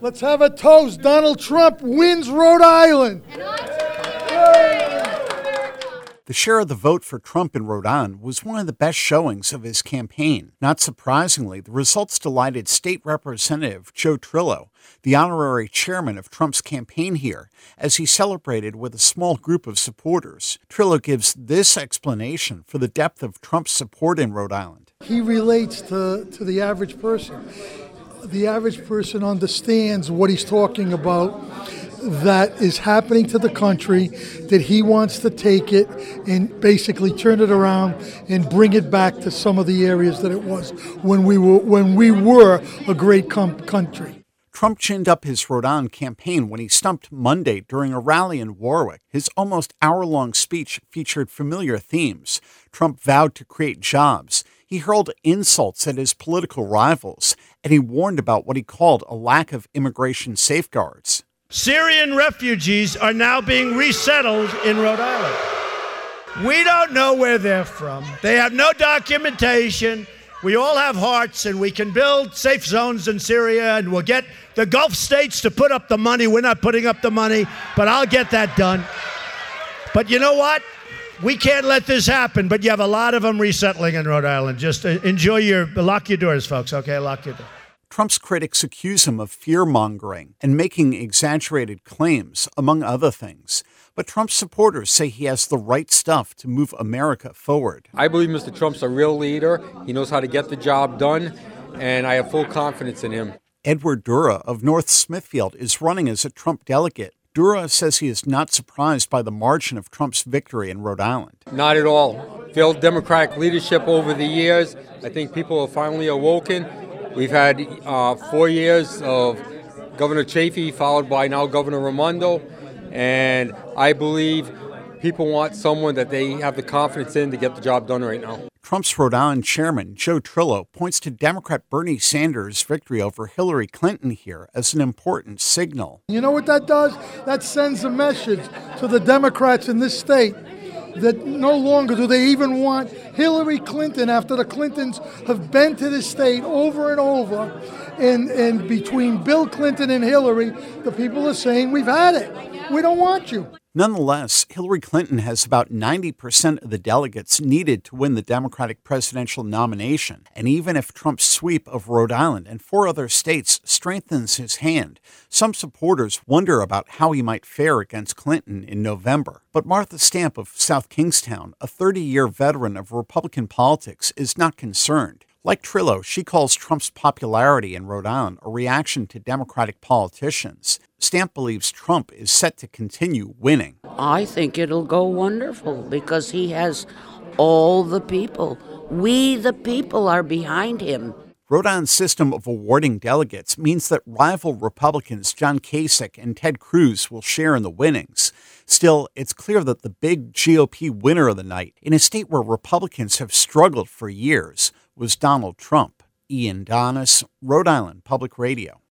Let's have a toast. Donald Trump wins Rhode Island. The share of the vote for Trump in Rhode Island was one of the best showings of his campaign. Not surprisingly, the results delighted State Representative Joe Trillo, the honorary chairman of Trump's campaign here, as he celebrated with a small group of supporters. Trillo gives this explanation for the depth of Trump's support in Rhode Island. He relates to the average person. The average person understands what he's talking about, that is happening to the country, that he wants to take it and basically turn it around and bring it back to some of the areas that it was when we were a great country. Trump ginned up his Rhode Island campaign when he stumped Monday during a rally in Warwick. His almost hour-long speech featured familiar themes. Trump vowed to create jobs. He hurled insults at his political rivals, and he warned about what he called a lack of immigration safeguards. Syrian refugees are now being resettled in Rhode Island. We don't know where they're from. They have no documentation. We all have hearts, and we can build safe zones in Syria, and we'll get the Gulf states to put up the money. We're not putting up the money, but I'll get that done. But you know what? We can't let this happen, but you have a lot of them resettling in Rhode Island. Just lock your doors, folks, okay? Lock your doors. Trump's critics accuse him of fear-mongering and making exaggerated claims, among other things. But Trump's supporters say he has the right stuff to move America forward. I believe Mr. Trump's a real leader. He knows how to get the job done, and I have full confidence in him. Edward Dura of North Smithfield is running as a Trump delegate. Dura says he is not surprised by the margin of Trump's victory in Rhode Island. Not at all. Failed Democratic leadership over the years. I think people have finally awoken. We've had 4 years of Governor Chafee, followed by now Governor Raimondo, and I believe people want someone that they have the confidence in to get the job done right now. Trump's Rhode Island chairman, Joe Trillo, points to Democrat Bernie Sanders' victory over Hillary Clinton here as an important signal. You know what that does? That sends a message to the Democrats in this state that no longer do they even want Hillary Clinton, after the Clintons have been to this state over and over. And between Bill Clinton and Hillary, the people are saying, we've had it. We don't want you. Nonetheless, Hillary Clinton has about 90% of the delegates needed to win the Democratic presidential nomination. And even if Trump's sweep of Rhode Island and 4 other states strengthens his hand, some supporters wonder about how he might fare against Clinton in November. But Martha Stamp of South Kingstown, a 30-year veteran of Republican politics, is not concerned. Like Trillo, she calls Trump's popularity in Rhode Island a reaction to Democratic politicians. Stamp believes Trump is set to continue winning. I think it'll go wonderful because he has all the people. We, the people, are behind him. Rhode Island's system of awarding delegates means that rival Republicans John Kasich and Ted Cruz will share in the winnings. Still, it's clear that the big GOP winner of the night, in a state where Republicans have struggled for years, was Donald Trump. Ian Donis, Rhode Island Public Radio.